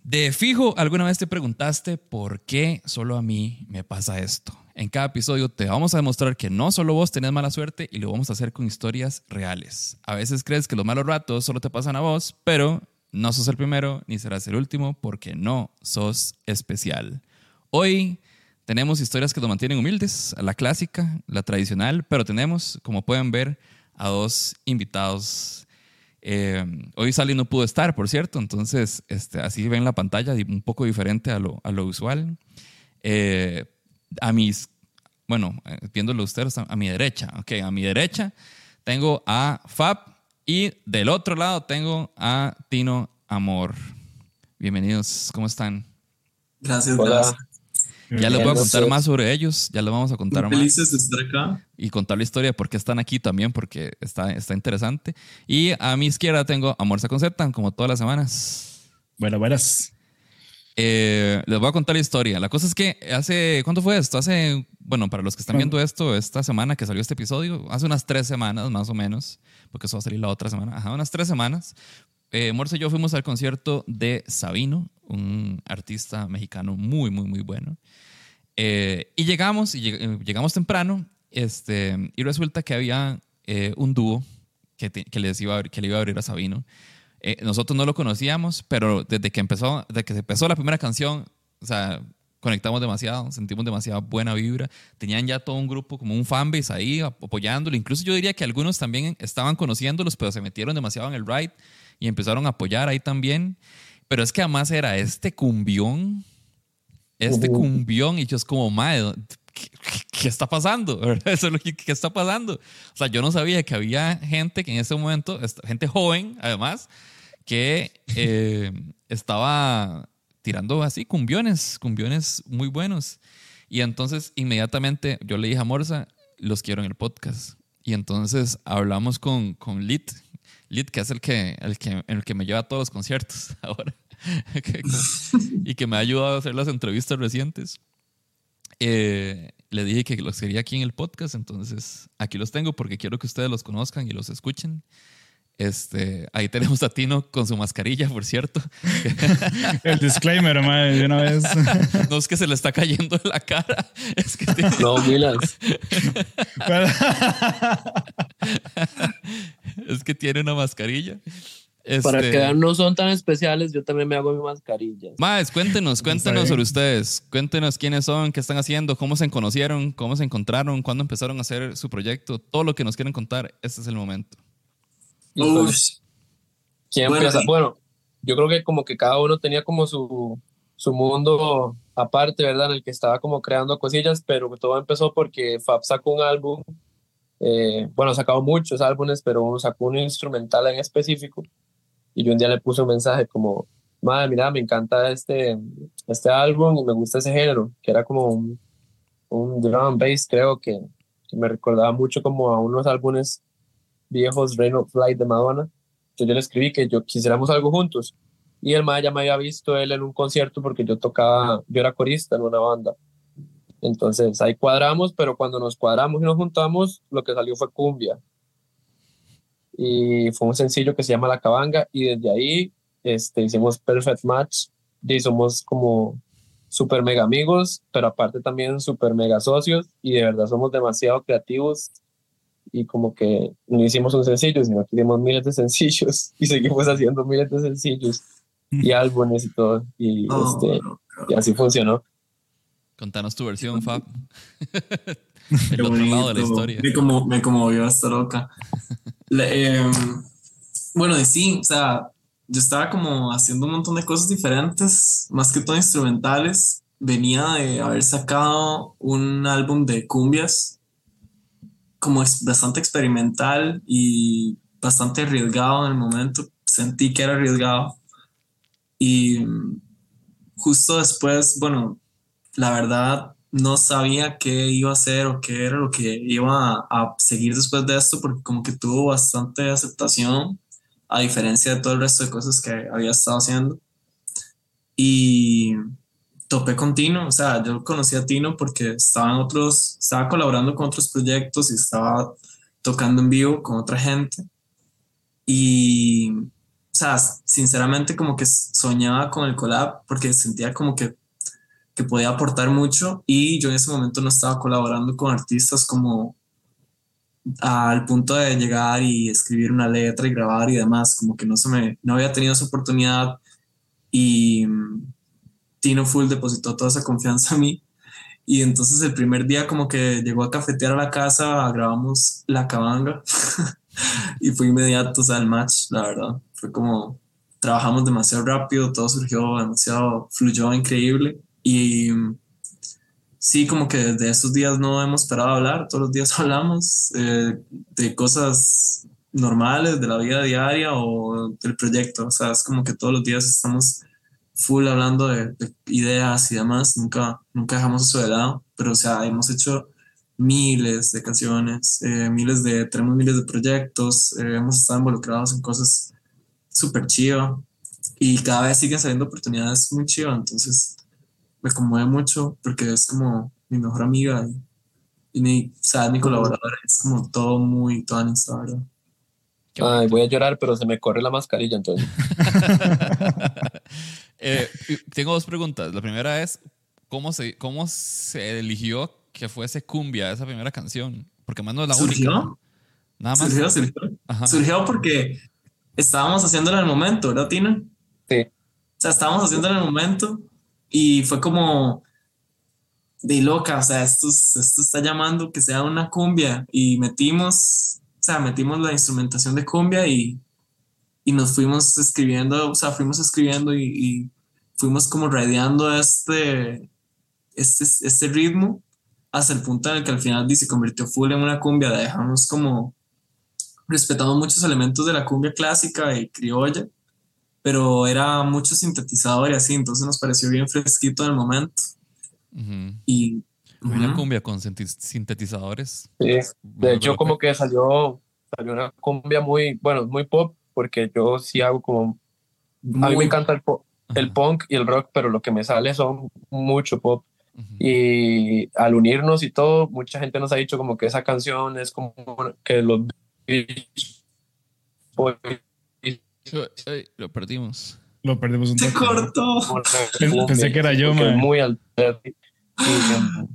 De fijo, alguna vez te preguntaste por qué solo a mí me pasa esto. En cada episodio te vamos a demostrar que no solo vos tenés mala suerte y lo vamos a hacer con historias reales. A veces crees que los malos ratos solo te pasan a vos, pero no sos el primero ni serás el último porque no sos especial. Hoy tenemos historias que nos mantienen humildes, la clásica, la tradicional, pero tenemos, como pueden ver, a dos invitados. Hoy Sally no pudo estar, por cierto, entonces así ven la pantalla un poco diferente a lo usual. Viéndolo ustedes a mi derecha, a mi derecha tengo a Fab y del otro lado tengo a Tino Amor. Bienvenidos, ¿cómo están? Gracias, Hola. gracias. Ya les voy a contar más sobre ellos, ya les vamos a contar Muy más. felices de estar acá. Y contar la historia de por qué están aquí también, porque está interesante. Y a mi izquierda tengo a Morsa con Z, como todas las semanas. Buenas. Les voy a contar la historia. La cosa es que ¿cuánto fue esto? Para los que están viendo esto, esta semana que salió este episodio, hace unas 3 semanas más o menos, porque eso va a salir la otra semana. Unas 3 semanas. Morsa y yo fuimos al concierto de Sabino, un artista mexicano muy, muy, muy bueno. Y llegamos temprano, y resulta que había un dúo que le iba a abrir a Sabino. Nosotros no lo conocíamos, pero desde que se empezó la primera canción, o sea, conectamos demasiado, sentimos demasiada buena vibra. Tenían ya todo un grupo, como un fanbase ahí apoyándolo. Incluso yo diría que algunos también estaban conociéndolos, pero se metieron demasiado en el ride y empezaron a apoyar ahí también. Pero es que además era este cumbión, y yo es como, madre, ¿qué está pasando? Eso es lo que está pasando. O sea, yo no sabía que había gente que en ese momento, gente joven además, que estaba tirando así cumbiones muy buenos. Y entonces inmediatamente yo le dije a Morsa, los quiero en el podcast. Y entonces hablamos con Lit, que es el que me lleva a todos los conciertos ahora. Y que me ha ayudado a hacer las entrevistas recientes. Le dije que los quería aquí en el podcast, entonces aquí los tengo porque quiero que ustedes los conozcan y los escuchen. Ahí tenemos a Tino con su mascarilla, por cierto. El disclaimer, madre, de una vez. No es que se le está cayendo en la cara, es que No, Milas. es que tiene una mascarilla. Para que vean, no son tan especiales, yo también me hago mi mascarilla. Más, cuéntenos sobre ustedes. Cuéntenos quiénes son, qué están haciendo, cómo se conocieron, cómo se encontraron, cuándo empezaron a hacer su proyecto. Todo lo que nos quieren contar, este es el momento. ¿Quién empieza? Bueno, yo creo que como que cada uno tenía como su mundo aparte, ¿verdad? En el que estaba como creando cosillas, pero todo empezó porque Fab sacó un álbum. Ha sacado muchos álbumes, pero sacó un instrumental en específico. Y yo un día le puse un mensaje como, madre, mira, me encanta este álbum y me gusta ese género, que era como un drum and bass, creo que me recordaba mucho como a unos álbumes viejos, Rain of Light de Madonna. Entonces yo le escribí que yo quisiéramos algo juntos. Y el madre ya me había visto él en un concierto porque yo era corista en una banda. Entonces ahí cuadramos, pero cuando nos cuadramos y nos juntamos, lo que salió fue cumbia. Y fue un sencillo que se llama La Cabanga y desde ahí hicimos Perfect Match y somos como super mega amigos, pero aparte también super mega socios y de verdad somos demasiado creativos y como que no hicimos un sencillo, sino que hicimos miles de sencillos y seguimos haciendo miles de sencillos y álbumes y todo y así funcionó. Contanos tu versión, Fab. El otro lado de la historia. Me conmovió esta loca. Sí, o sea, yo estaba como haciendo un montón de cosas diferentes, más que todo instrumentales. Venía de haber sacado un álbum de cumbias, como bastante experimental y bastante arriesgado en el momento. Sentí que era arriesgado. Y justo después, la verdad no sabía qué iba a hacer o qué era lo que iba a seguir después de esto, porque como que tuvo bastante aceptación, a diferencia de todo el resto de cosas que había estado haciendo. Y topé con Tino, o sea, yo conocí a Tino porque estaba colaborando con otros proyectos y estaba tocando en vivo con otra gente. Y sea, sinceramente como que soñaba con el collab porque sentía como que podía aportar mucho y yo en ese momento no estaba colaborando con artistas como al punto de llegar y escribir una letra y grabar y demás, como que no había tenido esa oportunidad y Tino Full depositó toda esa confianza en mí y entonces el primer día como que llegó a cafetear a la casa, grabamos La Cabanga y fue inmediato, o sea, el match, la verdad, fue como trabajamos demasiado rápido, todo surgió demasiado, fluyó increíble y sí, como que desde estos días no hemos parado de hablar, todos los días hablamos de cosas normales, de la vida diaria o del proyecto, o sea, es como que todos los días estamos full hablando de ideas y demás, nunca dejamos eso de lado, pero o sea, hemos hecho miles de canciones, tenemos miles de proyectos, hemos estado involucrados en cosas súper chivas y cada vez siguen saliendo oportunidades muy chivas, entonces me conmueve mucho porque es como mi mejor amiga o sea, es mi colaboradora, es como todo muy, toda amistad, ¿verdad? Qué Ay, bonito. voy a llorar, pero se me corre la mascarilla entonces. Tengo dos preguntas. La primera es, ¿cómo se eligió que fuese Cumbia esa primera canción? Porque más no es la única. ¿Surgió? Nada más. Surgió. Ajá. Surgió porque estábamos haciéndolo en el momento, ¿verdad, Tina? Sí, O sea, estábamos haciéndolo en el momento y fue como de loca, o sea, esto está llamando que sea una cumbia y metimos la instrumentación de cumbia y nos fuimos escribiendo, o sea, fuimos escribiendo y fuimos como radiando este ritmo hasta el punto en el que al final se convirtió full en una cumbia, la dejamos como respetamos muchos elementos de la cumbia clásica y criolla, pero era mucho sintetizador y así, entonces nos pareció bien fresquito en el momento. Ujú. Y Una ujú, cumbia con sintetizadores. sí. Me De vuelve hecho, loco. como que salió una cumbia muy, bueno, muy pop, porque yo sí hago como, a mí me muy, encanta el Ajá. punk y el rock, pero lo que me sale son mucho pop. Ujú. Y al unirnos y todo, mucha gente nos ha dicho como que esa canción es como que los Beach Boys Ay, lo perdimos. Lo perdimos un se toque, ¿no? cortó. una Pensé cumbia, que era yo, porque es mae. muy alterno. Y,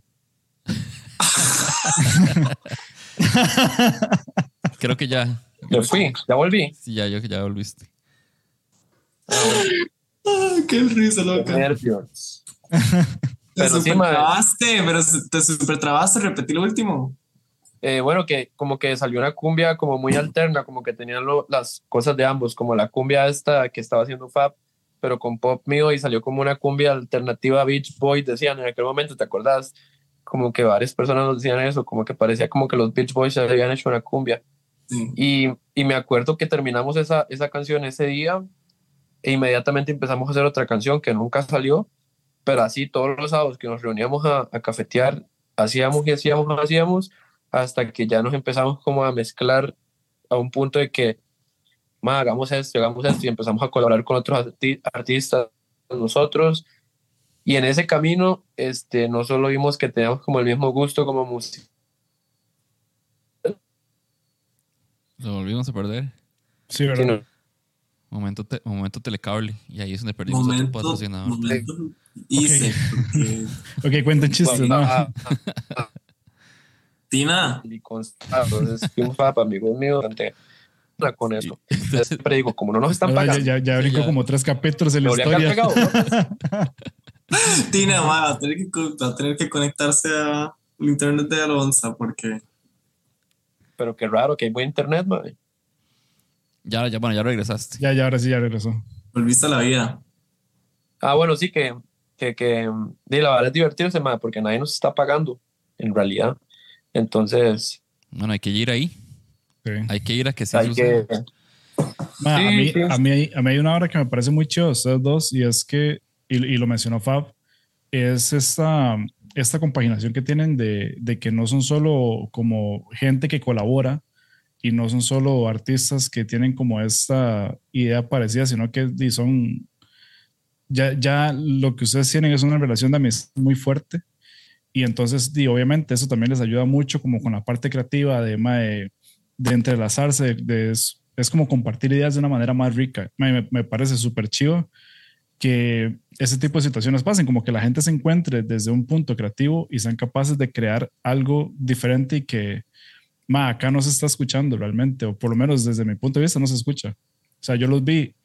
Creo que ya. me fui, ya volví. Sí, ya, ya volviste. Ah, bueno, Ay, qué risa, qué loca. nervios. Te Pero sí, super mae, trabaste, te super trabaste, repetí lo último. bueno, que como que salió una cumbia como muy alterna, como que tenían las cosas de ambos, como la cumbia esta que estaba haciendo Fab, pero con pop mío y salió como una cumbia alternativa Beach Boys, decían en aquel momento, ¿te acordás? Como que varias personas nos decían eso, como que parecía como que los Beach Boys ya habían hecho una cumbia. Sí. Y me acuerdo que terminamos esa canción ese día e inmediatamente empezamos a hacer otra canción que nunca salió, pero así todos los sábados que nos reuníamos a cafetear, hacíamos y hacíamos, hasta que ya nos empezamos como a mezclar a un punto de que, "Ma, hagamos esto", y empezamos a colaborar con otros artistas, nosotros, y en ese camino, no solo vimos que teníamos como el mismo gusto como música, Lo volvimos a perder. Sí, ¿verdad? sino Momento telecable. Y ahí es donde perdimos otro Momento, patrocinador. momento, Ok. hice, porque Ok, cuenten chistes, ¿no? Tina, y entonces fuimos amigos míos, durante con eso. Yo Entonces, siempre digo, como no nos están ¿Verdad? pagando, Ya sí, brincó ya. como 3 capítulos en me la habría que haber historia. pegado, ¿no? Pues, Tina, va a tener va a tener que conectarse al internet de Alonso porque pero qué raro que hay buen internet, man. Bueno, ya regresaste. Ya, ahora sí, ya regresó. volviste a la vida. Ah, bueno, sí de la verdad es divertirse, man, porque nadie nos está pagando, en realidad. Entonces, Bueno, hay que ir ahí. Sí. Hay que ir a que sí hay suceda. que... Ma, Sí, sí. a mí hay una hora que me parece muy chido de ustedes dos y es que, y lo mencionó Fab, es esta compaginación que tienen de que no son solo como gente que colabora y no son solo artistas que tienen como esta idea parecida, sino que son, ya lo que ustedes tienen es una relación de amistad muy fuerte y entonces obviamente eso también les ayuda mucho como con la parte creativa de entrelazarse, es como compartir ideas de una manera más rica. Me parece súper chido que ese tipo de situaciones pasen, como que la gente se encuentre desde un punto creativo y sean capaces de crear algo diferente y que acá no se está escuchando realmente, o por lo menos desde mi punto de vista no se escucha. O sea, yo los vi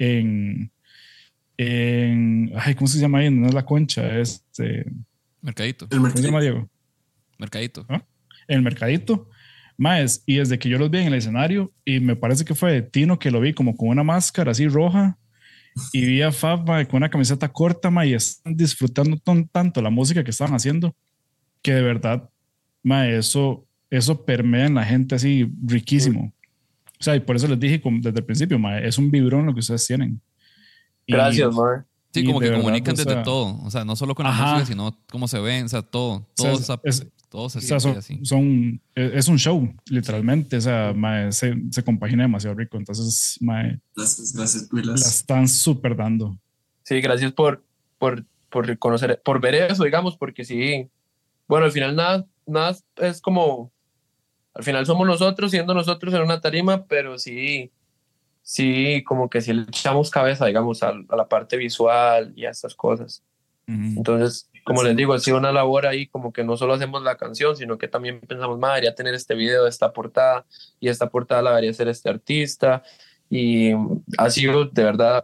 ay, ¿cómo se llama ahí? No es La Concha, es Mercadito. El ¿cómo se llama, mercadito. Diego? Mercadito. ¿Ah? El Mercadito. Más, y desde que yo los vi en el escenario, y me parece que fue Tino que lo vi como con una máscara así roja, y vi a Fab con una camiseta corta, y están disfrutando tanto la música que estaban haciendo, que de verdad, eso permea en la gente así riquísimo. O sea, y por eso les dije desde el principio, es un vibrón lo que ustedes tienen. Gracias, man. Sí, Y como de que verdad, comunican o desde sea, todo. O sea, no solo con la ajá. música, sino cómo se ven, o sea, todo. O sea, Todo se o sea, siente así. es un show, literalmente. O sea, se compagina demasiado rico. Entonces, Gracias, la Willas. están súper dando. Sí, gracias por reconocer, por ver eso, digamos, porque sí, bueno, al final nada es como, al final somos nosotros siendo nosotros en una tarima, pero sí, como que sí le echamos cabeza, digamos, a la parte visual y a estas cosas. Ujú. Entonces, como les digo, ha sido una labor ahí, como que no solo hacemos la canción, sino que también pensamos, madre, debería tener este video, esta portada, y esta portada la debería hacer este artista, y ha sido de verdad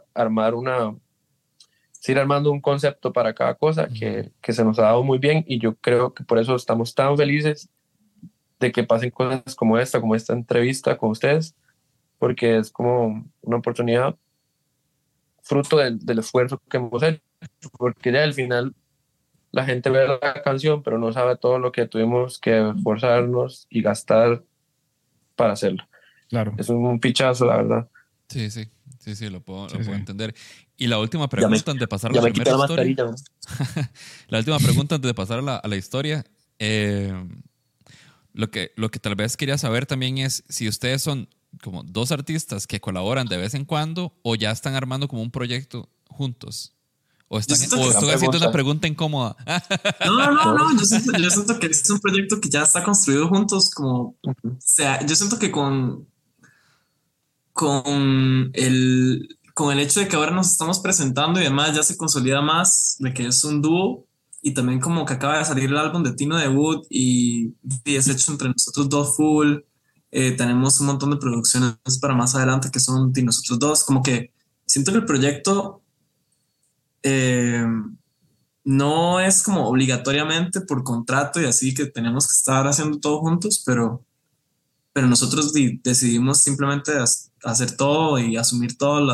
ir armando un concepto para cada cosa que se nos ha dado muy bien, y yo creo que por eso estamos tan felices de que pasen cosas como esta entrevista con ustedes, porque es como una oportunidad fruto del esfuerzo que hemos hecho, porque ya al final la gente ve la canción, pero no sabe todo lo que tuvimos que esforzarnos y gastar para hacerlo. Claro. Es un pichazo, la verdad. Sí, lo puedo Sí. entender. Y la última Ya me- pregunta antes de pasar a Ya la me primera quité la historia. mascarilla. La última pregunta antes de pasar a la historia. Lo que tal vez quería saber también es si ustedes son como dos artistas que colaboran de vez en cuando o ya están armando como un proyecto juntos. O siento que estoy gran haciendo una pregunta. No, pregunta incómoda. yo siento que es un proyecto que ya está construido juntos, como, o sea, yo siento que con el hecho de que ahora nos estamos presentando y además ya se consolida más de que es un dúo y también como que acaba de salir el álbum de Tino Debut y es hecho entre nosotros dos full. Tenemos un montón de producciones para más adelante que son de nosotros dos, como que siento que el proyecto eh, no es como obligatoriamente por contrato y así que tenemos que estar haciendo todo juntos, pero nosotros decidimos simplemente hacer todo y asumir todas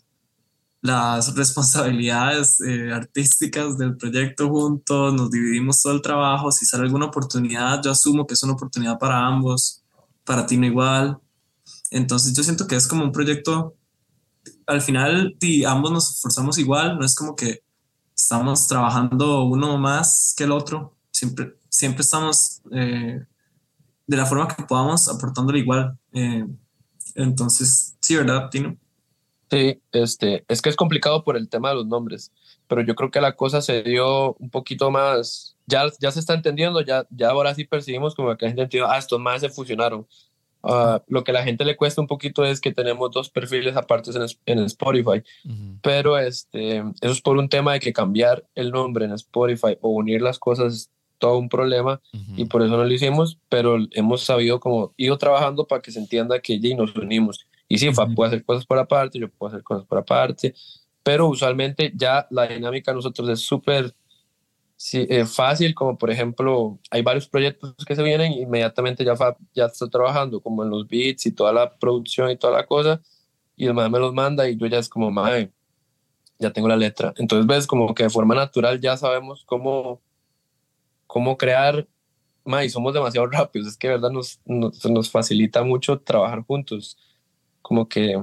las responsabilidades artísticas del proyecto juntos, nos dividimos todo el trabajo, si sale alguna oportunidad, yo asumo que es una oportunidad para ambos, para ti no igual, entonces yo siento que es como un proyecto, al final ambos nos esforzamos igual, no es como que estamos trabajando uno más que el otro, siempre estamos de la forma que podamos aportándole igual. Entonces, sí, ¿verdad, Tino? Sí, es que es complicado por el tema de los nombres, pero yo creo que la cosa se dio un poquito más, ya se está entendiendo, ya ahora sí percibimos como que la gente entendió, estos más se fusionaron. Lo que a la gente le cuesta un poquito es que tenemos dos perfiles aparte en Spotify, Ujú. pero eso es por un tema de que cambiar el nombre en Spotify o unir las cosas es todo un problema y por eso no lo hicimos, pero hemos sabido como ido trabajando para que se entienda que ya nos unimos. Y sí, Fab puede hacer cosas por aparte, yo puedo hacer cosas por aparte, pero usualmente ya la dinámica de nosotros es súper fácil, como por ejemplo, hay varios proyectos que se vienen, inmediatamente ya Fab ya está trabajando como en los beats y toda la producción y toda la cosa, y el man me los manda y yo ya es como, mae, ya tengo la letra. Entonces ves como que de forma natural ya sabemos cómo crear, mae, y somos demasiado rápidos, es que de verdad nos facilita mucho trabajar juntos, como que,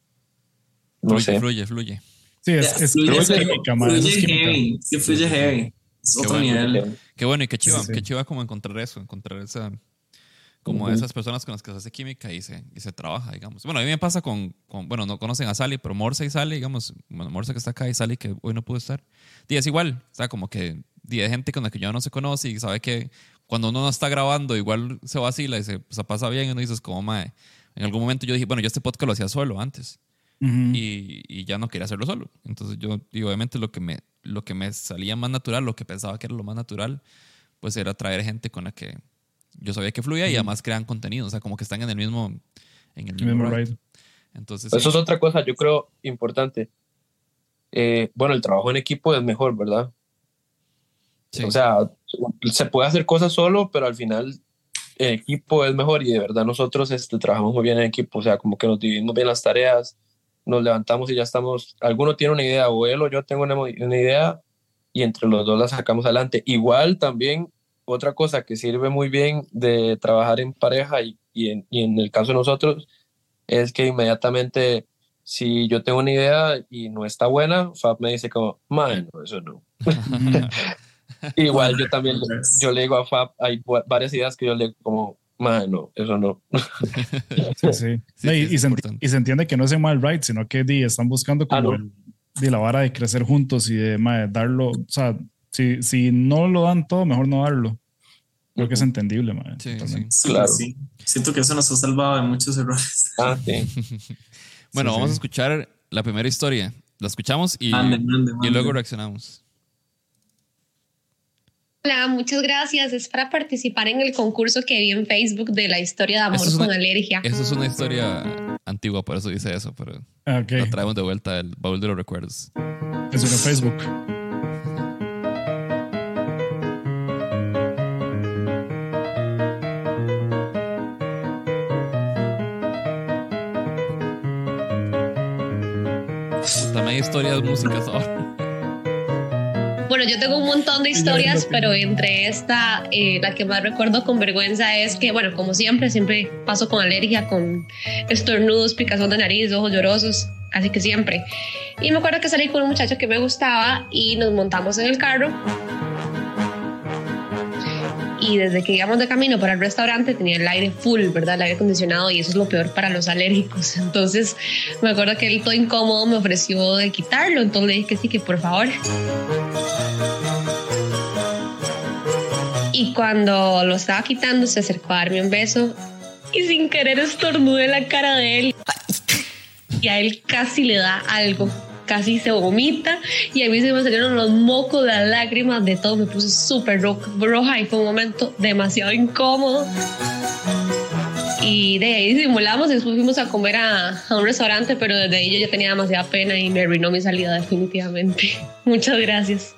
no sé. Fluye. Sí, Ya, es fluye, química, eso es fluye química. heavy, sí, fluye Sí. heavy. Es Qué otro bueno. nivel. Qué bueno y Sí, sí. qué chiva como encontrar eso, encontrar esa, como esas personas con las que se hace química y se trabaja, digamos. Bueno, a mí me pasa bueno, no conocen a Sally, pero Morse y Sally, digamos, bueno, Morse que está acá y Sally que hoy no pudo estar. Y es igual, o sea, como que hay gente con la que ya no se conoce y sabe que cuando uno no está grabando igual se vacila y se pasa bien y uno dices como, mae, En algún momento yo dije, bueno, yo este podcast lo hacía solo antes. Ujú. Y ya no quería hacerlo solo. Entonces yo, y obviamente lo que me salía más natural, lo que pensaba que era lo más natural, pues era traer gente con la que yo sabía que fluía y además crean contenido, o sea, como que están en el mismo Mismo ride. ride. Entonces, Eso sí. es otra cosa, yo creo, importante. Bueno, el trabajo en equipo es mejor, ¿verdad? Sí. O sea, se puede hacer cosas solo, pero al final en equipo es mejor y de verdad nosotros trabajamos muy bien en equipo, o sea, como que nos dividimos bien las tareas, nos levantamos y ya estamos, alguno tiene una idea o él o yo tengo una idea y entre los dos la sacamos adelante. Igual también otra cosa que sirve muy bien de trabajar en pareja y en el caso de nosotros es que inmediatamente si yo tengo una idea y no está buena, Fab me dice como, man, no, eso no. Igual yo también, yo le digo a Fab, hay varias ideas que yo le digo como, man, no, eso no. Sí, sí. Sí, No, sí, y, es y se importante. y se entiende que no es en mal ride, sino que están buscando como no. de la vara de crecer juntos y de darlo. O sea, si no lo dan todo, mejor no darlo. Creo que es entendible, mae, Sí, totalmente. Sí, Claro. sí. Siento que eso nos ha salvado de muchos errores. Ah, sí. Bueno, Sí, vamos sí. a escuchar la primera historia. La escuchamos y Mande. y luego reaccionamos. Hola, muchas gracias. Es para participar en el concurso que vi en Facebook de la historia de amor Eso es una- con alergia. Esa es una historia antigua, por eso dice eso, pero Ah, ok. la traemos de vuelta al baúl de los recuerdos. Es en Facebook. También hay historias, músicas ahora. Bueno, yo tengo un montón de historias, pero entre esta, la que más recuerdo con vergüenza es que, bueno, como siempre paso con alergia, con estornudos, picazón de nariz, ojos llorosos, casi que siempre. Y me acuerdo que salí con un muchacho que me gustaba y nos montamos en el carro. Y desde que íbamos de camino para el restaurante tenía el aire full, ¿verdad? El aire acondicionado, y eso es lo peor para los alérgicos. Entonces me acuerdo que él, todo incómodo, me ofreció de quitarlo. Entonces le dije que sí, que por favor. Y cuando lo estaba quitando se acercó a darme un beso y sin querer estornudé en la cara de él. Y a él casi le da algo. Casi se vomita y a mí se me salieron los mocos, las lágrimas, de todo. Me puse súper roja y fue un momento demasiado incómodo. Y de ahí simulamos y después fuimos a comer a un restaurante, pero desde ahí yo ya tenía demasiada pena y me arruinó mi salida definitivamente. Muchas gracias.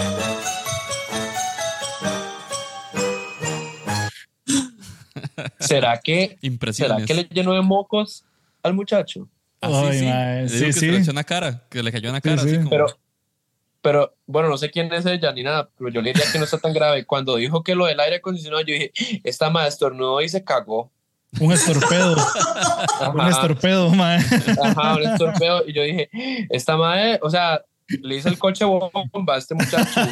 ¿Será que Impresiones. le llenó de mocos al muchacho? Así, Ay, sí. mae, Le sí, digo que sí. se le echó una cara, que le cayó en la cara, Sí, así sí. como... Pero, bueno, no sé quién es ella ni nada, pero yo le diría que no está tan grave. Cuando dijo que lo del aire acondicionado, yo dije, esta madre estornudó y se cagó. Un estorpedo. Un estorpedo, mae. Ajá, un estorpeo. Y yo dije, esta madre, o sea, le hice el coche bomba a este muchacho.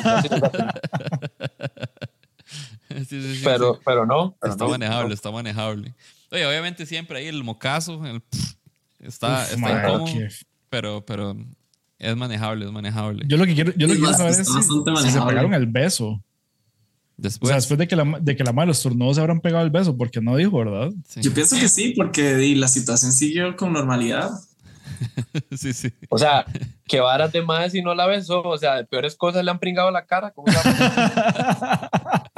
Sí, sí, sí, Pero sí. no. Pero Está no, manejable, no. está manejable. Oye, obviamente siempre ahí el mocazo, está Mae, incómodo, qué- pero es manejable, es manejable. Yo lo que quiero saber es Está bastante si se manejable. pegaron el beso. O Después, sea, después de que la madre los estornudos se habrán pegado el beso, porque no dijo, ¿verdad? sí. Yo pienso que sí, porque la situación siguió con normalidad. Sí, sí. O sea, que varas de madre si no la besó. O sea, de peores cosas le han pringado la cara. ¿Cómo se llama? Ajá.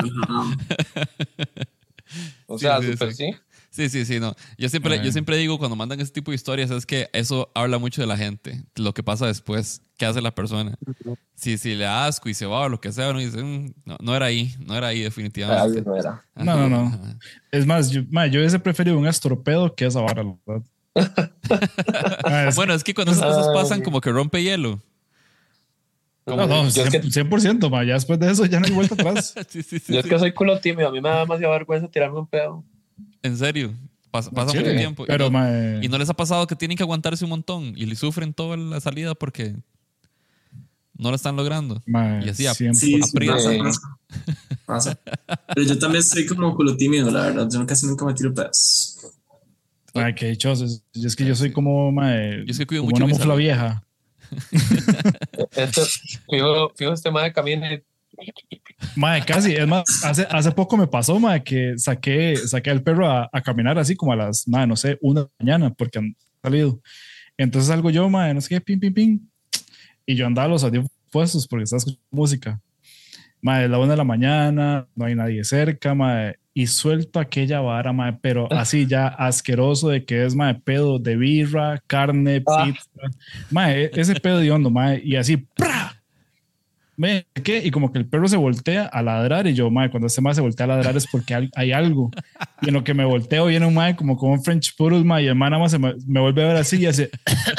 O Sí, sea, sí, súper sí. sí. Sí, no. Yo siempre digo cuando mandan ese tipo de historias es que eso habla mucho de la gente, lo que pasa después, qué hace la persona. Si le da asco y se va o lo que sea, uno dice, no era ahí definitivamente. Ay, no era. No, no. Ajá. Es más, yo hubiese preferido un estorpedo que esa vara, la verdad. Bueno, es que cuando esas cosas Ay. pasan como que rompe hielo. No, Yo es que 100%, ma, ya después de eso ya no hay vuelta atrás. Sí, sí, Yo es sí. que soy culo tímido, a mí me da demasiada vergüenza tirarme un pedo. En serio, pasa Sí, mucho tiempo. pero, y, no, ma, y no les ha pasado que tienen que aguantarse un montón y le sufren toda la salida porque no lo están logrando. ma, Y así siempre. Sí, sí, aprieta. pasa. Pero yo también soy como culo tímido, la verdad. Yo casi nunca me tiro pedos. Ma, qué dichoso. Es que yo soy como, ma, Yo es que cuido como mucho una mi mufla salud. vieja. Fijo este madre camina y Mae, casi. Es más, hace poco me pasó, mae, que saqué al perro a caminar así como a las, mae, no sé, 1 de la mañana, porque han salido. Entonces salgo yo, mae, no sé qué, ping, ping, ping. Y yo andaba los audífonos puestos porque estaba escuchando música. Mae, es la 1 de la mañana, no hay nadie cerca, mae. Y suelto aquella vara, mae, pero así ya asqueroso de que es, mae, pedo de birra, carne, pizza. Mae, ese pedo de hondo, mae. Y así, ¡pra! ¿Qué? Y como que el perro se voltea a ladrar y yo, mae, cuando este mae se voltea a ladrar es porque hay algo. Y en lo que me volteo viene un mae como con un French Poodle, mae, y el mae nada más me vuelve a ver así y hace...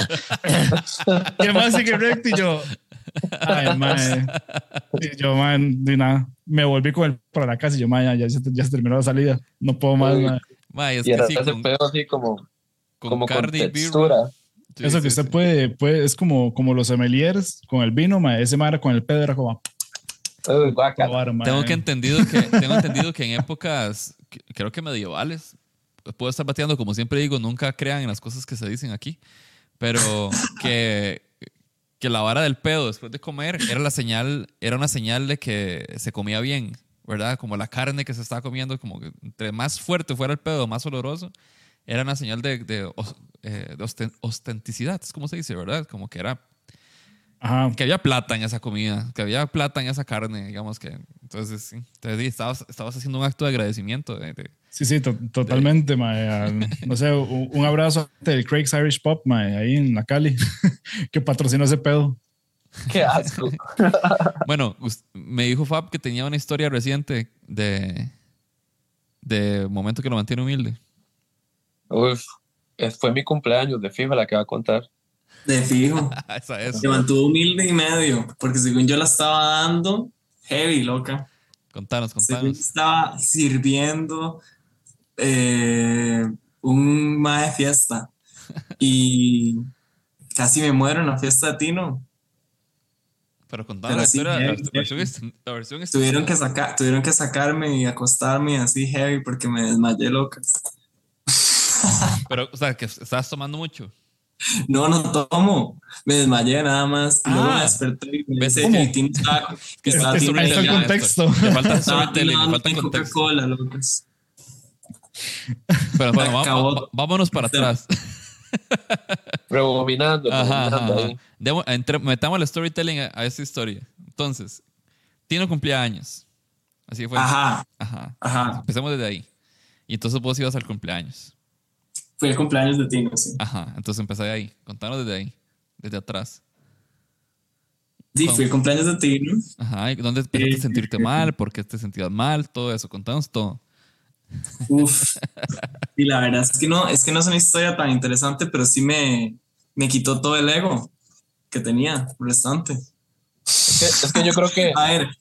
y el mae sigue recto y yo... Ay, mae. Y yo, mae, de nada. Me volví con él para la casa y yo, mae, ya se terminó la salida. No puedo más, mae. Mae, es Y que era sí, ese con, pedo así como con carne y birra. textura. Sí, Eso sí, que usted sí. puede, es como los sommeliers con el vino, mae. Ese mae era con el pedo, era como... Uy, guácala. probar, mae. Tengo entendido que en épocas, creo que medievales, puedo estar bateando, como siempre digo, nunca crean en las cosas que se dicen aquí, pero que la vara del pedo después de comer era una señal de que se comía bien, ¿verdad? Como la carne que se estaba comiendo, como que entre más fuerte fuera el pedo, más oloroso, era una señal de ostenticidad, es como se dice, ¿verdad? Como que era Ajá. que había plata en esa comida, que había plata en esa carne, digamos que. Entonces, sí. Entonces, sí, estabas haciendo un acto de agradecimiento. Sí, totalmente, mae. No sé, un abrazo del Craig's Irish Pub, mae, ahí en la Cali, que patrocinó ese pedo. Qué asco. Bueno, me dijo Fab que tenía una historia reciente de momento que lo mantiene humilde. Uf, fue mi cumpleaños de FIFA la que va a contar. De fijo. Esa es. Se mantuvo humilde y medio, porque según yo la estaba dando, heavy, loca. Contanos. Según estaba sirviendo un mae de fiesta y casi me muero en la fiesta de Tino. Pero contanos Pero la así, historia, heavy, la versión es tuvieron que sacarme y acostarme así heavy porque me desmayé, loca. Pero, o sea, que estabas tomando mucho. No tomo. Me desmayé nada más. Y luego me desperté y me ¿ves? dice ¿Cómo? que el Tino estaba... Que estaba Ahí Tino está el ya- contexto. Le falta estaba storytelling, Tino le falta en contexto. Coca-Cola, locas. Pero bueno, acabó. vámonos para atrás. Rebobinando Ajá. ahí. Metamos el storytelling a esta historia. Entonces, Tino cumplía años. Así fue. Ajá. Ajá. Empecemos desde ahí. Y entonces vos ibas al cumpleaños. Fue el cumpleaños de Tino, sí. Ajá. Entonces empecé de ahí. Contanos desde ahí. Desde atrás. Sí, fue el cumpleaños de Tino. Ajá. ¿Y dónde empezaste a sentirte mal? ¿Por qué te sentías mal? Todo eso. Contanos todo. Uf. Y la verdad es que no es una historia tan interesante, pero sí me quitó todo el ego que tenía restante. Es que yo creo que A ver,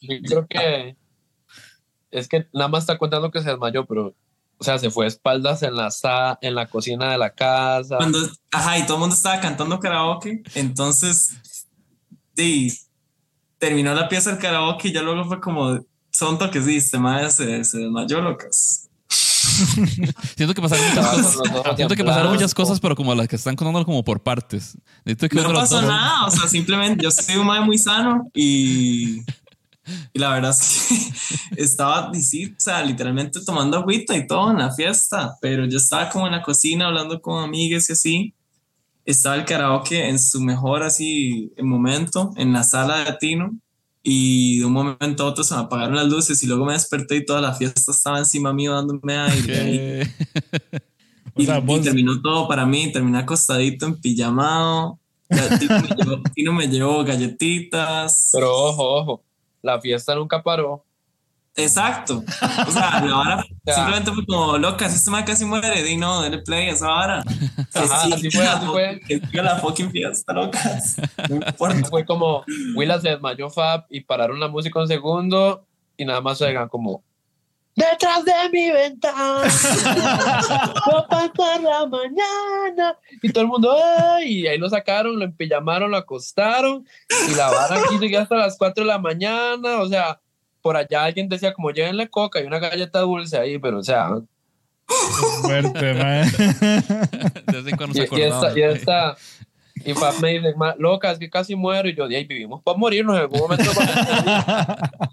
es que nada más está contando que se desmayó, pero o sea, se fue de espaldas en la cocina de la casa. y todo el mundo estaba cantando karaoke, entonces sí, terminó la pieza del karaoke y ya luego fue como, son toques, sí, este madre se desmayó, locas. Siento que pasaron muchas cosas. Siento que pasaron muchas cosas, pero como las que están contando como por partes. Necesito que No uno lo pasó tome. nada, o sea, simplemente yo soy un madre muy sano y la verdad es que estaba, sí, o sea, literalmente tomando agüita y todo en la fiesta, pero yo estaba como en la cocina hablando con amigas y así. Estaba el karaoke en su mejor así momento, en la sala de Tino, y de un momento a otro se me apagaron las luces y luego me desperté y toda la fiesta estaba encima mío dándome aire. O sea, Y terminó todo para mí, terminé acostadito en pijamado. Tino me llevó galletitas. Pero ojo, la fiesta nunca paró. Exacto. O sea, la vara Ya. simplemente fue como, loca, si este man casi muere, di no, dale play a esa vara. Ajá, así fue. Que siga la fucking fiesta, locas. No importa. Fue como Willa se desmayó Fab y pararon la música un segundo y nada más oigan como detrás de mi ventana va a pasar la mañana y todo el mundo ¡ay! Y ahí lo sacaron, lo empillamaron, lo acostaron y la vara aquí seguía hasta las 4 de la mañana. O sea, por allá alguien decía como llévenle coca y una galleta dulce ahí, pero o sea fuerte, mae. De vez en cuando se acordaba. Y Fab me dice, loca, es que casi muero. Y yo, ahí vivimos para morirnos en algún momento.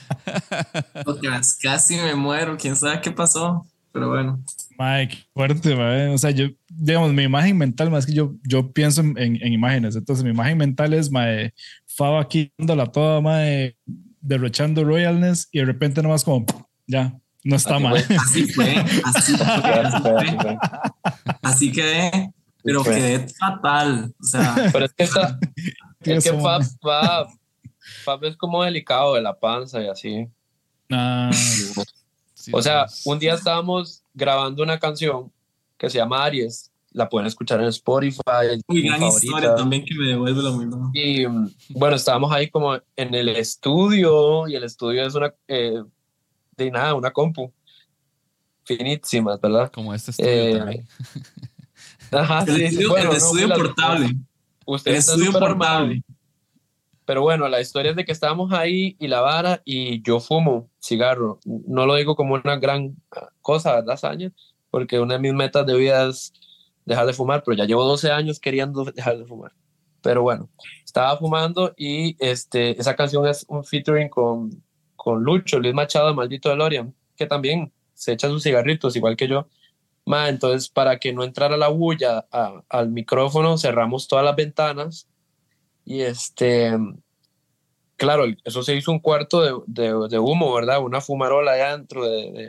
Casi me muero, quién sabe qué pasó, pero bueno. Mae, qué fuerte, mae. O sea, yo, digamos, mi imagen mental, más que yo pienso en imágenes. Entonces, mi imagen mental es, mae, Fab aquí dándola toda, mae, derrochando royalness y de repente nomás como, ya, no está Así mal. fue. Así fue, así fue, Así fue, así fue. así quedé, pero fue. quedé fatal, o sea, Pero es que es que Eso, mae. Fab es como delicado de la panza y así. Ah, Sí, O sea, sí. un día estábamos grabando una canción que se llama Aries. La pueden escuchar en Spotify, es muy mi gran historia favorita. también que me devuelve lo mismo. Y bueno, estábamos ahí como en el estudio y el estudio es de nada, una compu finísimas, ¿verdad? Como este estudio Eh, también. ajá, El sí, sí, estudio, el bueno, no muy estudio portable, usted el está estudio súper armado. portable. Pero bueno, la historia es de que estábamos ahí y la vara y yo fumo cigarro. No lo digo como una gran cosa, ¿verdad, Saña? Porque una de mis metas de vida es dejar de fumar, pero ya llevo 12 años queriendo dejar de fumar. Pero bueno, estaba fumando y esa canción es un featuring con Lucho, Luis Machado de Maldito DeLorean, que también se echa sus cigarritos igual que yo. Entonces, para que no entrara la bulla al micrófono, cerramos todas las ventanas y claro, eso se hizo un cuarto de humo, ¿verdad? Una fumarola allá dentro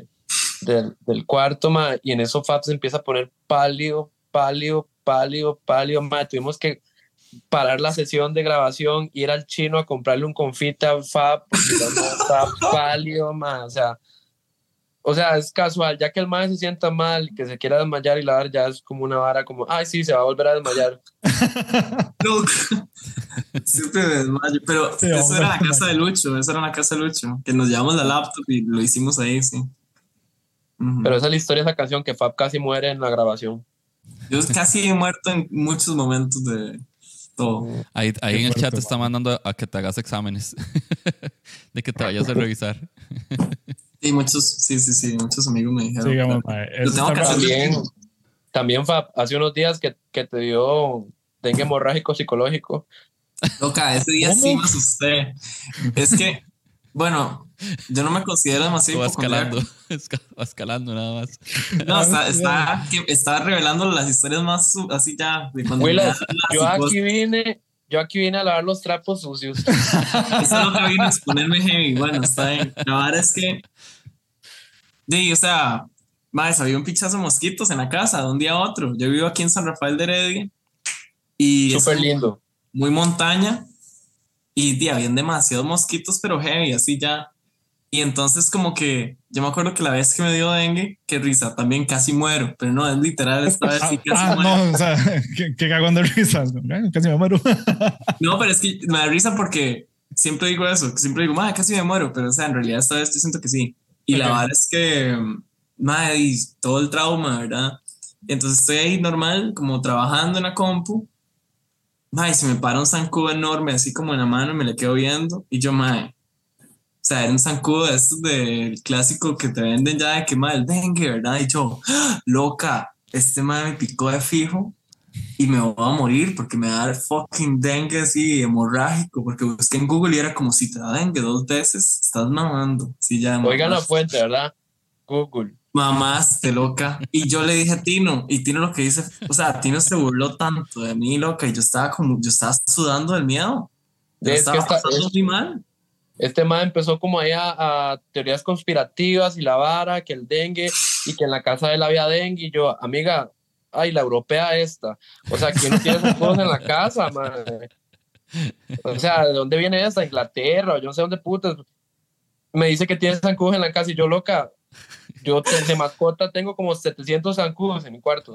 del cuarto, y en eso Fab se empieza a poner pálido, pálido, pálido, pálido, tuvimos que parar la sesión de grabación, ir al chino a comprarle un confite a Fab, porque ya no está pálido, o sea, es casual, ya que el mae se sienta mal, que se quiera desmayar y la vara ya es como una vara como, ay, sí, se va a volver a desmayar. No, siempre me desmayo, pero Sí, eso era la hombre, casa de Lucho, eso era la casa de Lucho, que nos llevamos la laptop y lo hicimos ahí, sí. Pero Ujú. esa es la historia de esa canción, que Fab casi muere en la grabación. Yo casi he muerto en muchos momentos de todo. Ahí Qué en el chat fuerte, te está man. mandando a que te hagas exámenes. De que te vayas a revisar. Y muchos, sí, muchos amigos me Sí, dijeron, digamos, claro. mae, Lo eso tengo está que raro. hacer. También Fab, hace unos días que te dio dengue hemorrágico psicológico. Loca, ese día sí ¿Cómo? me asusté. Es que, bueno, yo no me considero demasiado Todo va hipocondríaco. escalando. Va escalando nada más. No, está revelando las historias más así ya de cuando me da Willas, la yo psicosis. aquí vine a lavar los trapos sucios. Eso es lo que vino a exponerme heavy. Bueno, está bien. La verdad es que, o sea, más había un pichazo de mosquitos en la casa de un día a otro. Yo vivo aquí en San Rafael de Heredia y es Súper lindo. muy montaña y habían demasiados mosquitos, pero heavy, así ya. Y entonces como que yo me acuerdo que la vez que me dio dengue, qué risa, también casi muero, pero no, es literal, esta vez sí casi muero. No, o sea, qué cagón de risas. Casi me muero. No, pero es que me da risa porque siempre digo eso, que siempre digo, madre, casi me muero, pero o sea, en realidad esta vez yo siento que sí. Y la Ok. verdad es que, madre, y todo el trauma, ¿verdad? Y entonces estoy ahí normal, como trabajando en la compu, madre, se me para un zancudo enorme, así como en la mano, y me le quedo viendo, y yo, madre, o sea, era un zancudo de estos del clásico que te venden ya de que, madre, el dengue, ¿verdad? Y yo, ¡ah! Loca, este madre me picó de fijo y me voy a morir porque me va a dar fucking dengue así hemorrágico, porque busqué en Google y era como si te da dengue 2 veces, estás mamando. Sí, ya Oigan la mamás. fuente, ¿verdad? Google. Mamaste, loca. Y yo le dije a Tino, y Tino lo que dice, o sea, Tino se burló tanto de mí, loca, y yo estaba sudando del miedo. Yo Es que estaba pasando muy mal. este man empezó como ahí a teorías conspirativas y la vara, que el dengue y que en la casa de él había dengue. Y yo, amiga, ay, la europea esta. O sea, ¿quién no tiene zancudos en la casa, man? O sea, ¿de dónde viene esta? Inglaterra, o yo no sé dónde putas. Me dice que tiene zancudos en la casa y yo, loca, yo de mascota tengo como 700 zancudos en mi cuarto.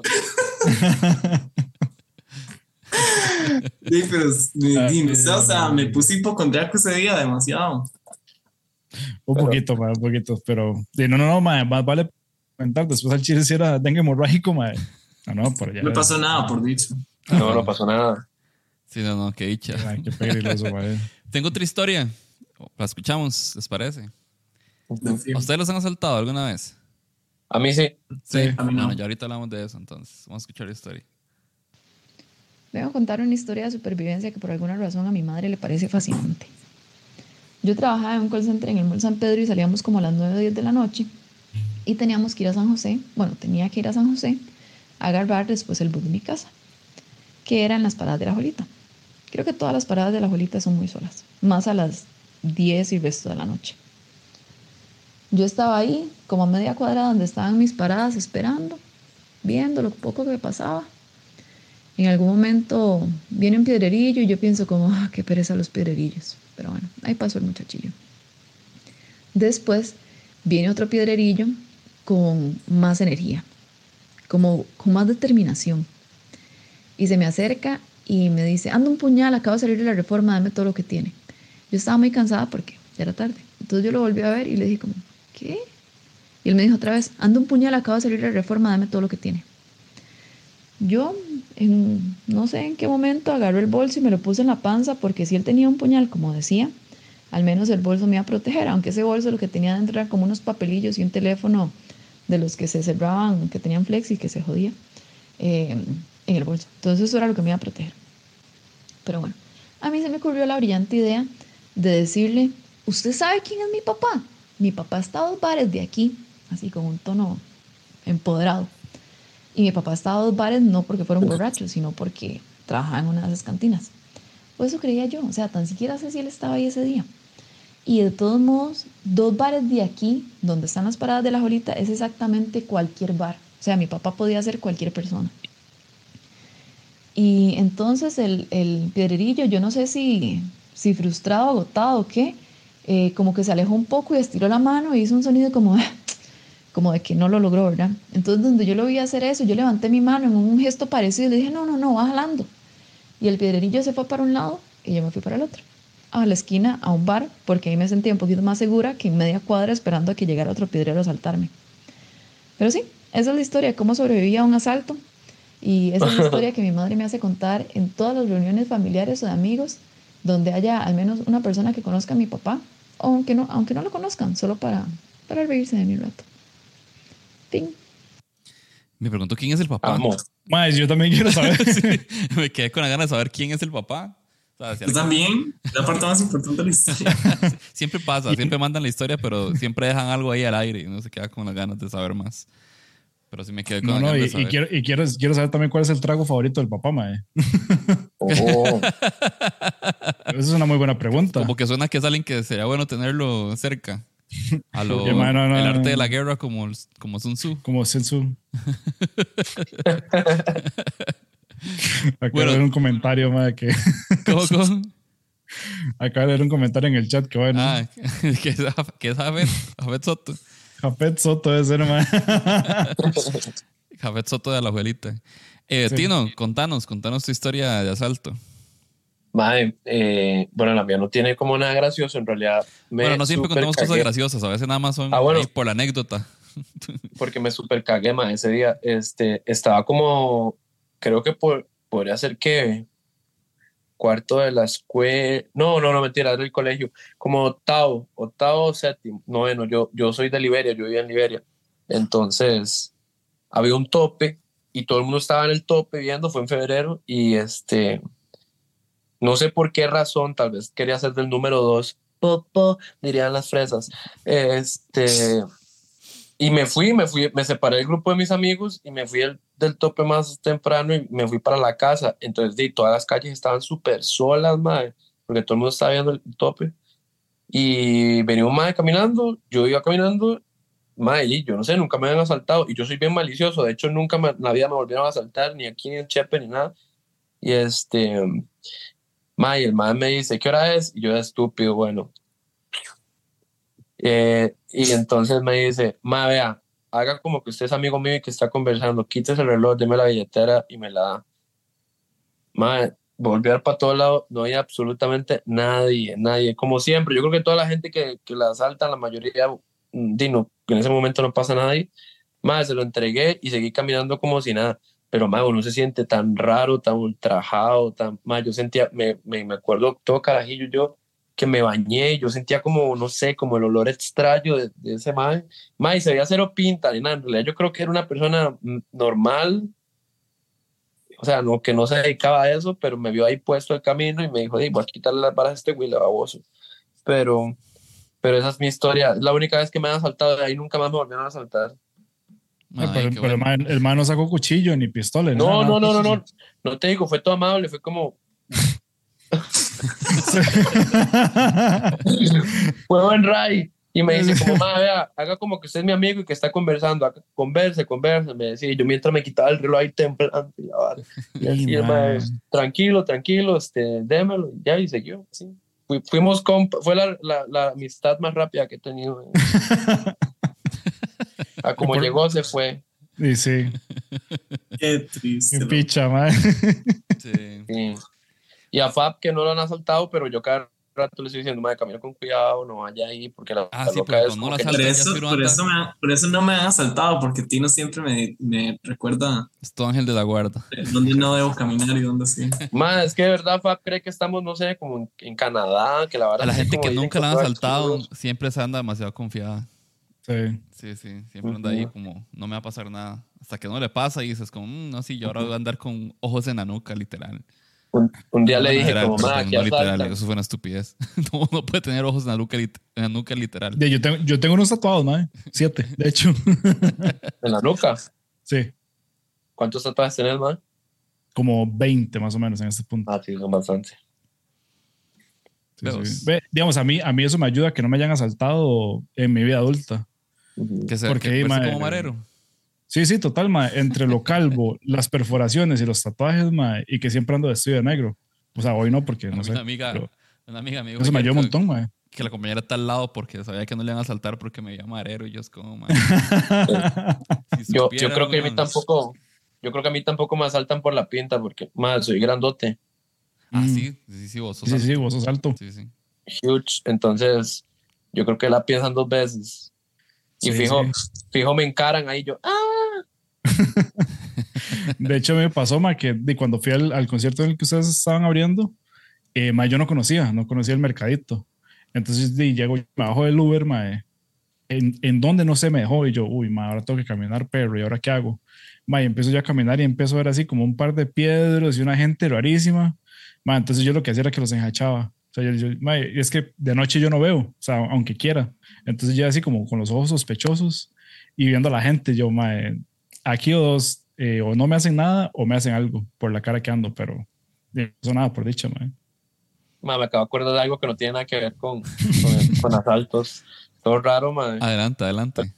Sí, pero no sé, o sea, me puse hipocondriaco ese día demasiado. Un poquito, man, un poquito. Pero no, man, más vale comentar. Después al chile si era dengue hemorrágico, man. No, por allá. No me pasó nada, por dicho. No, no pasó nada. Sí, no, qué dicha. Ay, qué peligroso, man. Tengo otra historia. La escuchamos, ¿les parece? ¿A ustedes los han asaltado alguna vez? A mí sí. Sí, a mí no. Bueno, ya ahorita hablamos de eso, entonces. Vamos a escuchar la historia. Le voy a contar una historia de supervivencia que por alguna razón a mi madre le parece fascinante. Yo trabajaba en un call center en el Mall San Pedro y salíamos como a las 9 o 10 de la noche y teníamos que ir a San José, bueno, tenía que ir a San José a agarrar después el bus de mi casa, que eran las paradas de la Jolita. Creo que todas las paradas de la Jolita son muy solas, más a las 10 y resto de la noche. Yo estaba ahí, como a media cuadra donde estaban mis paradas, esperando, viendo lo poco que pasaba. En algún momento viene un piedrerillo y yo pienso como, qué pereza los piedrerillos. Pero bueno, ahí pasó el muchachillo. Después viene otro piedrerillo con más energía, como con más determinación. Y se me acerca y me dice, anda un puñal, acabo de salir de la Reforma, dame todo lo que tiene. Yo estaba muy cansada porque ya era tarde. Entonces yo lo volví a ver y le dije como, ¿qué? Y él me dijo otra vez, anda un puñal, acabo de salir de la Reforma, dame todo lo que tiene. Yo, no sé en qué momento, agarré el bolso y me lo puse en la panza porque si él tenía un puñal, como decía, al menos el bolso me iba a proteger, aunque ese bolso lo que tenía dentro era como unos papelillos y un teléfono de los que se cerraban, que tenían flex y que se jodía en el bolso. Entonces eso era lo que me iba a proteger. Pero bueno, a mí se me ocurrió la brillante idea de decirle, ¿usted sabe quién es mi papá? Mi papá está a 2 bares de aquí, así con un tono empoderado. Y mi papá estaba a 2 bares no porque fuera un borracho, sino porque trabajaba en una de esas cantinas. Pues eso creía yo, o sea, tan siquiera sé si él estaba ahí ese día. Y de todos modos, 2 bares de aquí, donde están las paradas de la Jolita, es exactamente cualquier bar. O sea, mi papá podía ser cualquier persona. Y entonces el piedrerillo, yo no sé si frustrado, agotado o qué, como que se alejó un poco y estiró la mano y hizo un sonido como de que no lo logró, ¿verdad? Entonces, donde yo lo vi hacer eso, yo levanté mi mano en un gesto parecido y le dije, no, va jalando. Y el piedrerillo se fue para un lado y yo me fui para el otro, a la esquina, a un bar, porque ahí me sentía un poquito más segura que en media cuadra esperando a que llegara otro piedrero a asaltarme. Pero sí, esa es la historia, cómo sobreviví a un asalto. Y esa es la historia que mi madre me hace contar en todas las reuniones familiares o de amigos, donde haya al menos una persona que conozca a mi papá, o aunque no lo conozcan, solo para reírse de mi rato. Fin. Me pregunto quién es el papá. Amor. Mae, yo también quiero saber. Sí, me quedé con la ganas de saber quién es el papá. O sea, si Yo alguien- también, la parte más importante de la historia. Siempre pasa, siempre mandan la historia, pero siempre dejan algo ahí al aire y uno se queda con las ganas de saber más. Pero sí me quedé con las No, ganas de y saber. quiero saber también cuál es el trago favorito del papá, mae. Oh. Esa es una muy buena pregunta. Como que suena que es alguien que sería bueno tenerlo cerca. A lo, Oye, man, no, el arte de la guerra como Sun Tzu. Como Sensu. Acabo Bueno. de ver un comentario, mae, que ¿Cómo? acabo de ver un comentario en el chat que bueno. Ah, que es Jafet Soto. Jafet Soto debe ser, mae. Jafet Soto de la abuelita. Sí. Tino, contanos tu historia de asalto. Mae, bueno, la mía no tiene como nada gracioso, en realidad. Bueno, no siempre contamos cosas graciosas, a veces nada más son bueno. ahí por la anécdota. Porque me super cagué, mae, ese día. Estaba como, creo que podría ser que cuarto de la escuela. No, mentira, era del colegio. Como octavo, séptimo, noveno. Yo soy de Liberia, yo vivía en Liberia. Entonces, había un tope y todo el mundo estaba en el tope viendo, fue en febrero y no sé por qué razón, tal vez quería ser del número 2, dirían las fresas. Y me separé del grupo de mis amigos y me fui del tope más temprano y me fui para la casa. Entonces, todas las calles estaban súper solas, madre, porque todo el mundo estaba viendo el tope. Y venía un madre caminando, yo iba caminando, madre, y yo no sé, nunca me habían asaltado. Y yo soy bien malicioso, de hecho, nunca en la vida me volvieron a asaltar, ni aquí, ni en Chepe, ni nada. Y el madre me dice, ¿qué hora es? Y yo, estúpido, bueno. Y entonces me dice, ma, vea, haga como que usted es amigo mío y que está conversando, quítese el reloj, deme la billetera y me la da. Ma, volví a ver para todos lados, no hay absolutamente nadie, como siempre. Yo creo que toda la gente que la asalta, la mayoría, en ese momento no pasa nadie. Ma, se lo entregué y seguí caminando como si nada. Pero, ma, uno se siente tan raro, tan ultrajado, yo sentía, me acuerdo todo carajillo yo, que me bañé, yo sentía como, no sé, como el olor extraño de ese mae. Mae, se veía cero pinta ni nada. En realidad yo creo que era una persona normal, o sea, no, que no se dedicaba a eso, pero me vio ahí puesto el camino y me dijo, voy a quitarle las varas a este güey baboso. pero esa es mi historia. Es la única vez que me han asaltado, de ahí nunca más me volvieron a asaltar. Ay, qué bueno. el man no sacó cuchillo ni pistola. No te digo, fue todo amable, fue como... fue buen ray. Y me dice como, vea, haga como que usted es mi amigo y que está conversando, converse, me decía. Y yo mientras me quitaba el reloj ahí templando. Y así el mae, tranquilo, démelo. Y ya, y siguió. Así. Fuimos fue la amistad más rápida que he tenido. A como llegó, se fue. Y sí. Qué triste. Qué picha, man. Sí. Sí. Y a Fab, que no lo han asaltado, pero yo cada rato le estoy diciendo, madre, camina con cuidado, no vaya ahí, porque la sí, loca pero es no la como que... por eso no me han asaltado, porque Tino siempre me recuerda Es tu ángel de la guarda. dónde no debo caminar y dónde sí. Madre, es que de verdad Fab cree que estamos, no sé, como en Canadá, que la verdad... A la así gente como que dicen nunca la han todos asaltado chulos. siempre se anda demasiado confiada. Sí. Sí, siempre anda ahí como, no me va a pasar nada. Hasta que no le pasa y dices como, no, sí, yo ahora voy a andar con ojos en la nuca, literal. Un día le No, dije literal, como, perdón, madre, no ¿qué literal, asaltan? eso fue una estupidez. No puede tener ojos en la nuca, literal. Yo tengo unos tatuados, man. 7, de hecho. ¿En la nuca? Sí. ¿Cuántos tatuajes tenés, man? Como 20 más o menos en este punto. Ah, sí, son bastante. Sí. Digamos, a mí eso me ayuda a que no me hayan asaltado en mi vida adulta. Que se Porque, que fuese mae, como marero. Sí, total, ma. Entre lo calvo, las perforaciones y los tatuajes, ma, y que siempre ando vestido de negro. O sea, hoy no, porque no sé. Una amiga me dijo eso me ayuda un montón, ma. que la compañera está al lado porque sabía que no le iban a asaltar porque me veía marero y yo es como, man. Yo creo que a mí tampoco, yo creo que a mí tampoco me asaltan por la pinta porque, madre, soy grandote. Sí, vos sos alto. Sí, vos sos alto. Sí. Huge, entonces yo creo que la piensan 2 veces. Y fijo me encaran ahí yo, De hecho, me pasó, ma, que cuando fui al concierto en el que ustedes estaban abriendo, ma, yo no conocía el mercadito. Entonces llego, me bajo del Uber, ma, en donde no se me dejó, y yo, uy, ma, ahora tengo que caminar, perro, ¿y ahora qué hago? Ma, y empiezo yo a caminar y empiezo a ver así como un par de piedras y una gente rarísima. Ma, entonces yo lo que hacía era que los enjachaba. O sea, ma, es que de noche yo no veo, o sea, aunque quiera. Entonces yo así como con los ojos sospechosos y viendo a la gente, yo, ma, aquí o dos, o no me hacen nada o me hacen algo por la cara que ando, pero no pasó nada por dicha, ma. me acabo de acordar de algo que no tiene nada que ver con asaltos. Todo raro, madre. Adelante.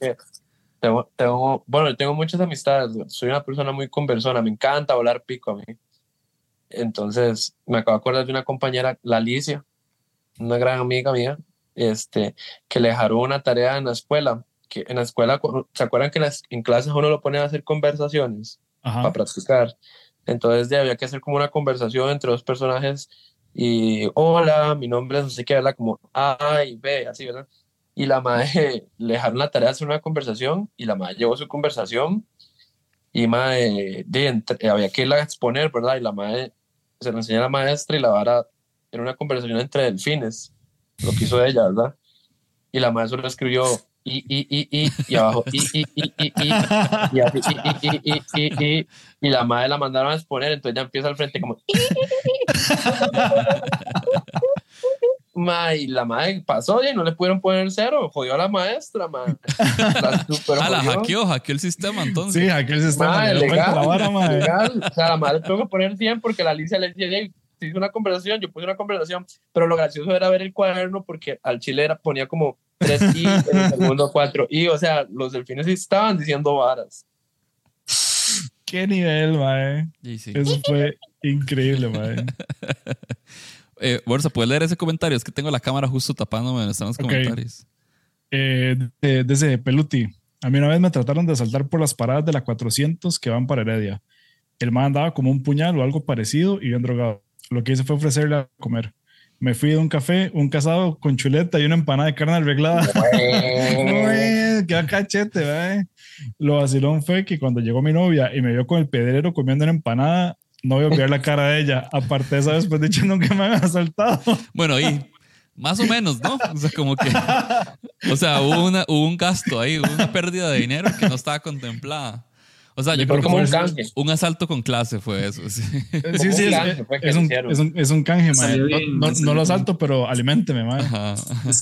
Tengo muchas amistades. Soy una persona muy conversona. Me encanta volar pico a mí. Entonces, me acabo de acordar de una compañera, la Alicia, una gran amiga mía, que le dejaron una tarea en la escuela. Que en la escuela, ¿se acuerdan que en clases uno lo pone a hacer conversaciones? Ajá. Para practicar? Entonces, había que hacer como una conversación entre 2 personajes y hola, mi nombre es no sé qué, ¿verdad? Como A y B, así, ¿verdad? Y la madre le dejaron la tarea de hacer una conversación y la madre llevó su conversación y madre, había que irla a exponer, ¿verdad? Y la madre se lo enseñó a la maestra y la vara era una conversación entre delfines, lo que hizo ella, ¿verdad? Y la madre solo escribió y abajo y así y la madre la mandaron a exponer, entonces ya empieza al frente como y la madre pasó y no le pudieron poner 0, jodió a la maestra, madre. La hackeó el sistema entonces. Sí, hackeó el sistema. Madre, legal, la vara, madre. legal. O sea, la madre tuvo que poner 100 porque la Alicia le decía, se hizo una conversación, yo puse una conversación, pero lo gracioso era ver el cuaderno porque al chile ponía como 3 i, en el segundo 4 i, o sea, los delfines estaban diciendo varas. Qué nivel, mae. Sí. Eso fue increíble, mae. Borsa, ¿puedes leer ese comentario? Es que tengo la cámara justo tapándome en los comentarios. Desde Peluti. A mí una vez me trataron de asaltar por las paradas de la 400 que van para Heredia. El man andaba como un puñal o algo parecido y bien drogado. Lo que hice fue ofrecerle a comer. Me fui de un café, un casado con chuleta y una empanada de carne arreglada. Qué cachete, ¿verdad? Lo vacilón fue que cuando llegó mi novia y me vio con el pedrero comiendo una empanada, no voy a olvidar la cara de ella. Aparte de eso, después de hecho, nunca me han asaltado. Bueno, y más o menos, ¿no? O sea, como que... O sea, hubo un gasto ahí, hubo una pérdida de dinero que no estaba contemplada. O sea, yo Sí, creo Fue que como un fue canje. un asalto con clase fue eso. Sí. Sí, sí, un canje fue que hicieron. es un canje, mae. Salió No, bien, no, salió no lo bien. asalto, pero aliménteme, mae. Ajá.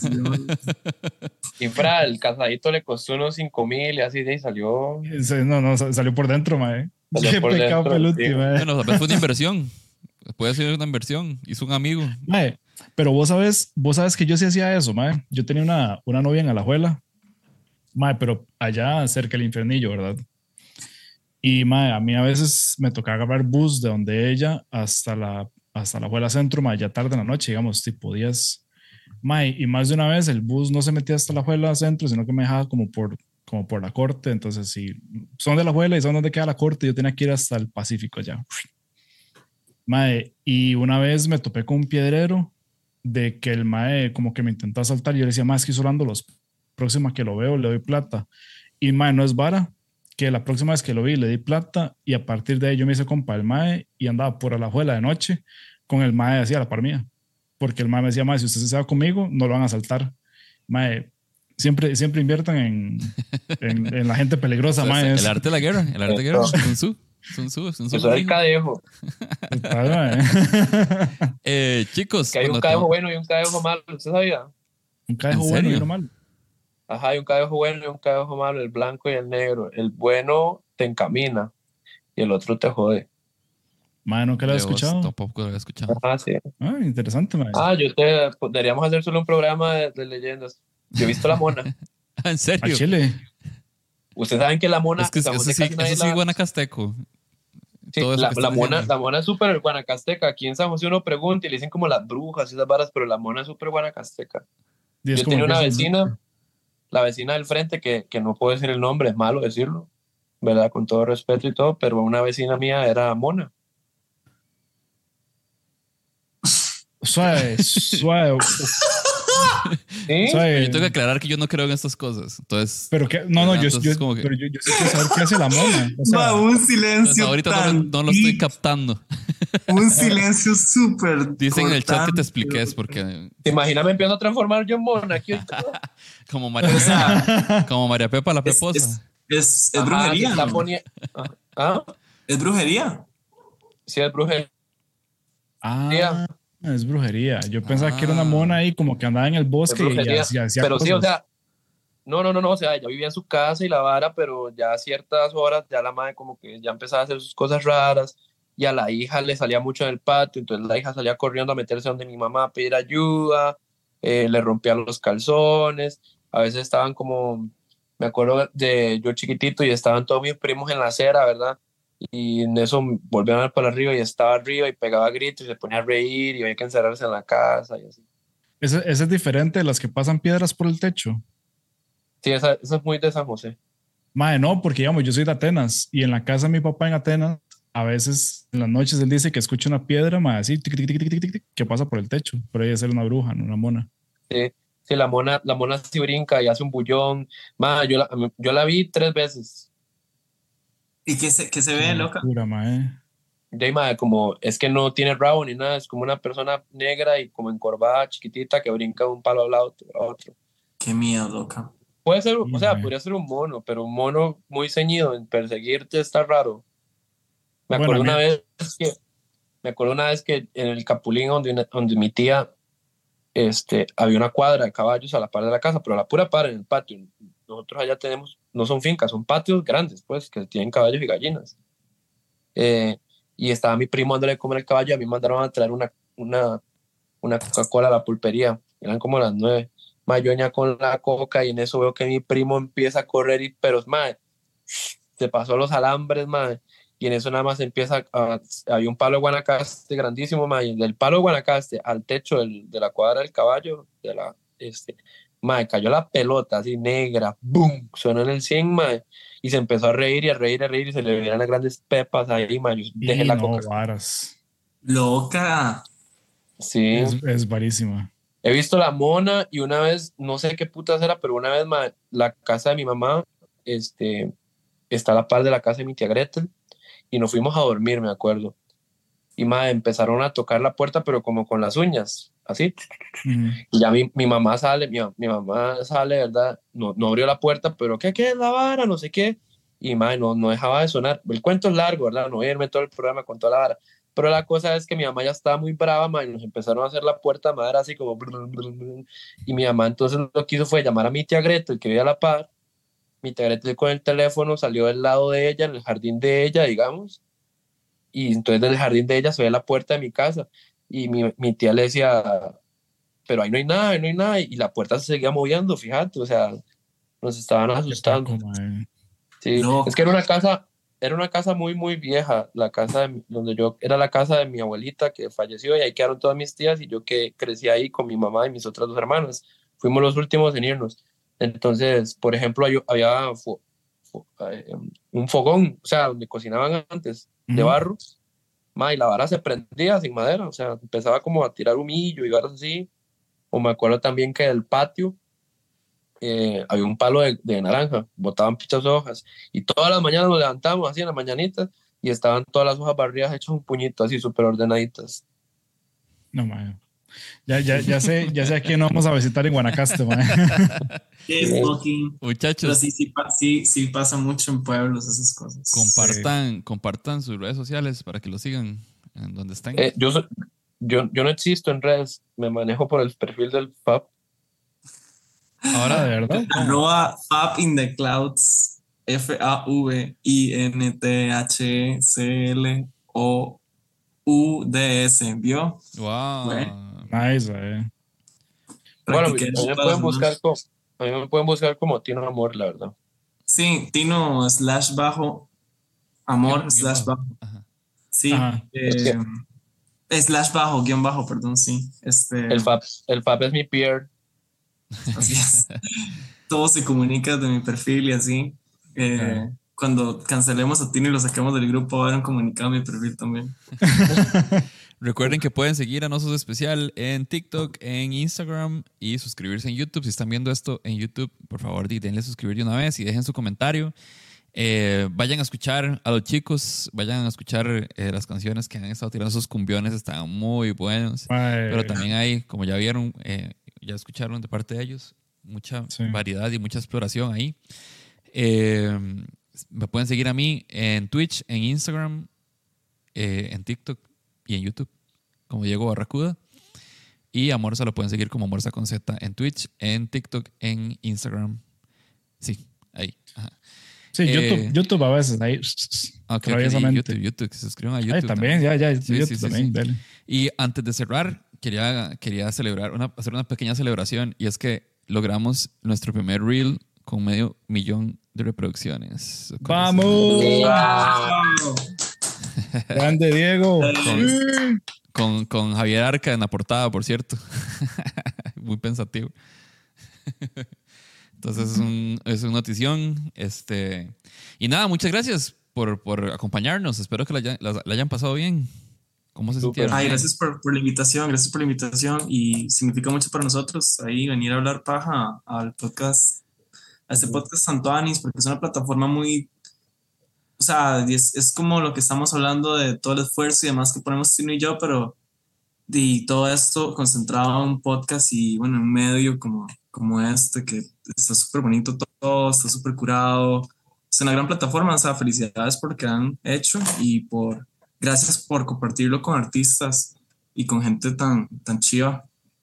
Y fra, el casadito le costó unos 5,000 y así de ahí salió, No, salió por dentro, mae. Salió Qué por pecado dentro, peluti, sí. mae. Bueno, tal vez fue una inversión. Puede ser una inversión. Hizo un amigo. Mae, pero vos sabes que yo sí hacía eso, mae. Yo tenía una novia en Alajuela, mae, pero allá cerca del Infernillo, ¿verdad? Y mae, a mí a veces me tocaba agarrar bus de donde ella hasta la Alajuela Centro, mae, ya tarde en la noche, digamos, tipo 10. Mae, y más de una vez el bus no se metía hasta la Alajuela Centro, sino que me dejaba como por la corte. Entonces, si son de la Alajuela y son donde queda la corte, yo tenía que ir hasta el Pacífico ya. Mae, y una vez me topé con un piedrero de que el mae como que me intentó asaltar y yo le decía, mae, es que estoy solando los próxima que lo veo le doy plata. Y mae, no es vara, que la próxima vez que lo vi le di plata y a partir de ahí yo me hice compa del mae y andaba por Alajuela de noche con el mae así a la par mía. Porque el mae me decía, mae, si usted se va conmigo, no lo van a asaltar. Mae, siempre inviertan en la gente peligrosa, Entonces, mae. el arte de la guerra. El arte de la guerra. Sun Tzu. Sun Tzu. Sun Tzu eso era el dijo. cadejo. Chicos, Que hay un bueno, cadejo bueno y un cadejo malo, ¿usted sabía? Un cadejo ¿En bueno y serio? uno malo. Ajá, hay un cadejo bueno y un cadejo malo, el blanco y el negro. El bueno te encamina y el otro te jode. Mae, nunca lo he escuchado. Tampoco lo había escuchado. Ah, sí. Ah, interesante, mae. Deberíamos hacer solo un programa de leyendas. Yo he visto la mona. ¿En A serio? Chile. Ustedes saben que la mona, Es que San José eso sí, casi nadie eso sí, la- guanacasteco. sí, Todo eso la, que la están mona, diciendo. la mona es súper guanacasteca. Aquí en San José uno pregunta y le dicen como las brujas y esas varas, pero la mona es súper guanacasteca. Y es Yo como tenía una Virgen. vecina, la vecina del frente, que no puedo decir el nombre, es malo decirlo, ¿verdad? Con todo respeto y todo, pero una vecina mía era mona. Suave, suave. ¿Sí? suave. Yo tengo que aclarar que yo no creo en estas cosas. Entonces, Pero que, no, ¿verdad? yo, Entonces, yo, como que- pero yo sí quiero saber qué hace la mona. O sea, Ma, un entonces silencio ahorita tan no lo estoy deep, captando. un silencio súper Dicen en el chat que te cortante. expliques porque ¿Te imaginas me empiezo a transformar yo en mona aquí? como María, O sea, como María Pepa la es, Peposa. es Ajá, brujería, se está ¿no? ¿Ah? Es brujería. Sí, es brujería. es brujería. Yo pensaba que era una mona ahí como que andaba en el Es bosque y brujería. hacía Pero sí, o cosas. sea, no, o sea, ella vivía en su casa y la vara, pero ya a ciertas horas ya la madre como que ya empezaba a hacer sus cosas raras y a la hija le salía mucho en el patio, entonces la hija salía corriendo a meterse donde mi mamá a pedir ayuda, le rompía los calzones, a veces estaban como, me acuerdo de yo chiquitito y estaban todos mis primos en la acera, ¿verdad? Y en eso volvían a ver para arriba y estaba arriba y pegaba gritos y se ponía a reír y había que encerrarse en la casa y así. Ese es diferente de las que pasan piedras por el techo. Sí, esa es muy de San José. Mae, no, porque digamos, yo soy de Atenas y en la casa de mi papá en Atenas, a veces en las noches él dice que escucha una piedra, mae, así, tic, tic, tic, tic, tic, tic, que pasa por el techo. Pero ella ser una bruja, no una mona. Sí, sí, la mona sí brinca y hace un bullón. Ma, yo la vi 3 veces. ¿Y qué se ve, loca? Locura, mae. Ya, ma, como es que no tiene rabo ni nada, es como una persona negra y como encorvada, chiquitita, que brinca de un palo al lado a otro. Qué miedo, loca. Puede ser, Sí, o sea, ma. podría ser un mono, pero un mono muy ceñido en perseguirte está raro. Me Bueno, acuerdo a mí- me acuerdo una vez que en el Capulín donde mi tía había una cuadra de caballos a la par de la casa, pero a la pura par en el patio. Nosotros allá tenemos, no son fincas, son patios grandes, pues, que tienen caballos y gallinas. Y estaba mi primo dándole de comer el caballo y a mí me mandaron a traer una Coca-Cola a la pulpería. Eran como las 9. Mayoña con la coca y en eso veo que mi primo empieza a correr, pero madre, se pasó los alambres, madre. Y en eso nada más había un palo de Guanacaste grandísimo, madre, y del palo de Guanacaste al techo de la cuadra del caballo, madre, cayó la pelota así negra, boom, sonó en el 100, madre, y se empezó a reír y a reír y a reír y se le vieron las grandes pepas ahí, madre, yo dejé Y la no, coca. varas. Loca. Sí. Es varísima. He visto la mona y una vez, no sé qué putas era, pero una vez la casa de mi mamá está a la par de la casa de mi tía Gretel y nos fuimos a dormir, me acuerdo. Y empezaron a tocar la puerta, pero como con las uñas, así. Ujú. Y ya mi mamá sale, ¿verdad? No abrió la puerta, pero ¿qué es la vara? No sé qué. y mae, no dejaba de sonar. El cuento es largo, ¿verdad? No voy a irme todo el programa con toda la vara. Pero la cosa es que mi mamá ya estaba muy brava, mae, y nos empezaron a hacer la puerta de madera así como... Y mi mamá entonces lo que hizo fue llamar a mi tía Gretel, que vivía a la par. Mi tía Gretel con el teléfono salió del lado de ella, en el jardín de ella, digamos. Y entonces desde el jardín de ella se ve la puerta de mi casa. Y mi tía le decía, pero ahí no hay nada, ahí no hay nada. Y la puerta se seguía moviendo, fíjate, o sea, nos estaban Qué asustando. taco, mae. Sí, No. es que era una casa muy, muy vieja, la casa donde yo, era la casa de mi abuelita que falleció y ahí quedaron todas mis tías y yo que crecí ahí con mi mamá y mis otras dos hermanas. Fuimos los últimos en irnos. Entonces, por ejemplo, había un fogón, o sea, donde cocinaban antes, de Ujú. barro, ma, y la vara se prendía sin madera, o sea, empezaba como a tirar humillo y varas así. O me acuerdo también que del patio había un palo de naranja, botaban pichas hojas, y todas las mañanas nos levantamos así en la mañanita y estaban todas las hojas barridas hechas un puñito así súper ordenaditas. No, mae. Ya sé a quién vamos a visitar en Guanacaste, mae. Es fucking... Pero Muchachos, sí pasa mucho en pueblos esas cosas. compartan sus redes sociales para que lo sigan en donde estén. Yo no existo en redes, me manejo por el perfil del FAP. Ahora, ¿de verdad? Arroba Fab in the Clouds, FAVINTHCLOUDS, ¿vio? wow. Bueno. Nice, Bueno, Practiqué a mí me todas las pueden buscar semanas. a mí me pueden buscar como Tino Amor, la verdad. Sí, Tino / bajo amor Guión / bajo. bajo. Ajá. Sí, Ajá. Es que / bajo, guión bajo, perdón, sí. el FAP es mi peer. Así es. Todo se comunica de mi perfil y así. Cuando cancelemos a Tino y lo saquemos del grupo, va a haber un comunicado a mi perfil también. Recuerden que pueden seguir a Nosos Especial en TikTok, en Instagram y suscribirse en YouTube. Si están viendo esto en YouTube, por favor, denle suscribir de una vez y dejen su comentario. Vayan a escuchar a los chicos, vayan a escuchar las canciones que han estado tirando. Esos cumbiones están muy buenos. Mae. Pero también hay, como ya vieron, ya escucharon de parte de ellos, mucha variedad y mucha exploración ahí. Me pueden seguir a mí en Twitch, en Instagram, en TikTok y en YouTube como Diego Barracuda. Y a Morsa lo pueden seguir como Morsa con Z en Twitch, en TikTok, en Instagram. Sí, ahí. Ajá. Sí, YouTube a veces, ahí. Okay, YouTube, que se suscriban a YouTube. Ay, también, ya, Sí, YouTube sí, también, dale. Y antes de cerrar, quería celebrar, hacer una pequeña celebración, y es que logramos nuestro primer reel con 500,000 de reproducciones. ¡Vamos! ¡Wow! ¡Grande Diego! Con Javier Arca en la portada, por cierto. Muy pensativo. Entonces es una notición. Y nada, muchas gracias por acompañarnos. Espero que la hayan pasado bien. ¿Cómo se sintieron? Ay, gracias por la invitación, y significa mucho para nosotros ahí venir a hablar paja al podcast, a este podcast Santuanis, porque es una plataforma muy, o sea, es como lo que estamos hablando de todo el esfuerzo y demás que ponemos Tino y yo, pero y todo esto concentrado en un podcast y bueno, en un medio como este, que está súper bonito todo, está súper curado, es una gran plataforma, o sea, felicidades por lo que han hecho y gracias por compartirlo con artistas y con gente tan chiva.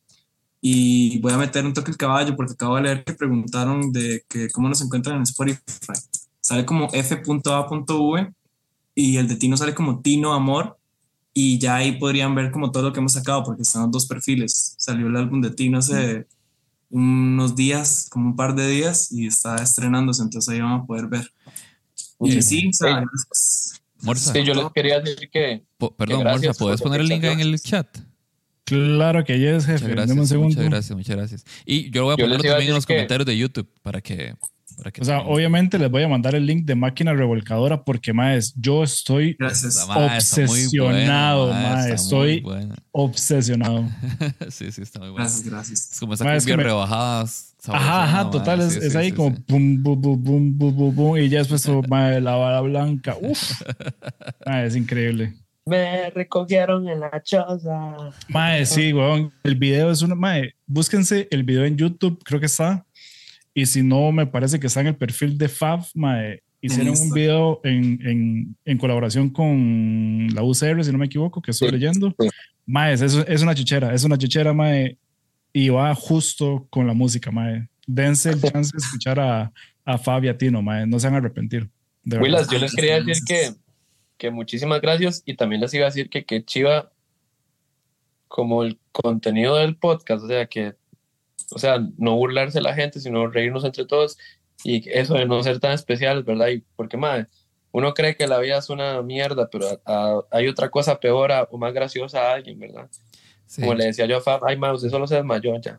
Y voy a meter un toque el caballo porque acabo de leer que preguntaron de que cómo nos encuentran en Spotify. Sale como f.a.v y el de Tino sale como Tino Amor, y ya ahí podrían ver como todo lo que hemos sacado porque están los dos perfiles. Salió el álbum de Tino hace unos días, como un par de días, y está estrenándose, entonces ahí van a poder ver. Y sí, o sea, gracias. Morsa. Sí, yo les quería decir que... Perdón, que Morsa, ¿puedes poner el link en el chat? Claro que yes, jefe. Deme un segundo. Muchas gracias. Y yo lo voy a poner también en los comentarios de YouTube para que o sea, obviamente les voy a mandar el link de Máquina Revolcadora porque, maes, yo estoy obsesionado, maes. Estoy obsesionado. Sí, está muy bueno. Gracias. Es como esa cumbia rebajadas. Ajá, total. Es ahí como pum, bum, bum, bum, bum, bum, bum, y ya después mae, la vara blanca. Uf. Mae, es increíble. Me recogieron en la choza. Mae, sí, weón. El video es una... Mae, búsquense el video en YouTube, creo que está. Y si no, me parece que está en el perfil de Fab, mae, hicieron un video en colaboración con la UCR, si no me equivoco, que estoy leyendo. Sí. Mae, es una chichera, mae, y va justo con la música, mae. Dense el chance de escuchar a Fab y a Tino, mae, no se van a arrepentir. De verdad. Willas, yo les quería decir que muchísimas gracias y también les iba a decir que chiva como el contenido del podcast, o sea, no burlarse de la gente, sino reírnos entre todos y eso de no ser tan especiales, ¿verdad? Y porque, madre, uno cree que la vida es una mierda, pero hay otra cosa peor o más graciosa a alguien, ¿verdad? Sí. Como le decía yo a Fab, ay, madre, usted solo se desmayó ya.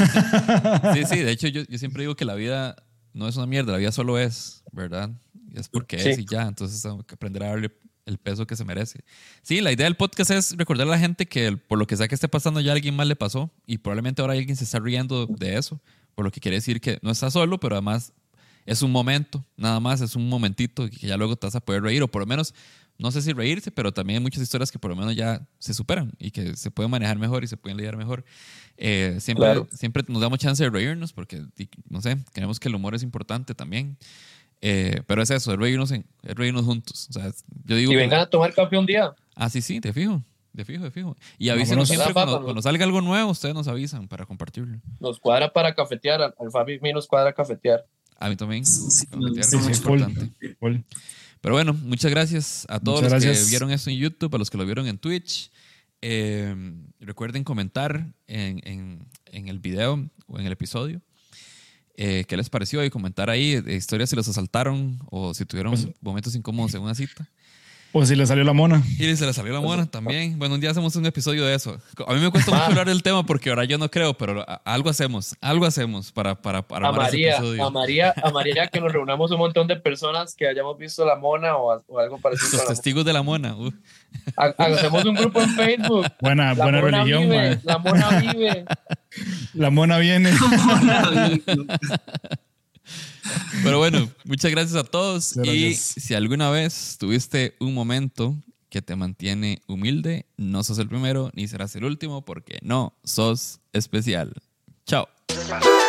Sí, de hecho yo siempre digo que la vida no es una mierda, la vida solo es, ¿verdad? Y es porque es y ya, entonces tengo que aprender a darle el peso que se merece. Sí, la idea del podcast es recordar a la gente que por lo que sea que esté pasando ya a alguien más le pasó y probablemente ahora alguien se está riendo de eso, por lo que quiere decir que no está solo, pero además es un momento, nada más, es un momentito que ya luego te vas a poder reír o por lo menos, no sé si reírse, pero también hay muchas historias que por lo menos ya se superan y que se pueden manejar mejor y se pueden lidiar mejor. Siempre nos damos chance de reírnos porque, no sé, creemos que el humor es importante también. Pero es eso, es reírnos juntos. O sea, yo digo, y vengan a tomar café un día. Ah, sí, te fijo. Y avísenos siempre cuando salga algo nuevo, ustedes nos avisan para compartirlo. Nos cuadra para cafetear, al Fabi nos cuadra cafetear. A mí también. Sí, es importante. Pero bueno, muchas gracias a todos que vieron esto en YouTube, a los que lo vieron en Twitch. Recuerden comentar en el video o en el episodio. ¿Qué les pareció? Y comentar ahí historias si los asaltaron o si tuvieron momentos incómodos en una cita. O si le salió la mona. Y si le salió la mona también. Bueno, un día hacemos un episodio de eso. A mí me cuesta mucho hablar del tema porque ahora yo no creo, pero algo hacemos para a María, ese episodio. A María que nos reunamos un montón de personas que hayamos visto la mona o algo parecido. Los testigos de la mona. Hacemos un grupo en Facebook. Buena religión, vive, la mona vive. La mona viene. Pero bueno, muchas gracias a todos. Y si alguna vez tuviste un momento que te mantiene humilde, no sos el primero ni serás el último porque no sos especial. Chao.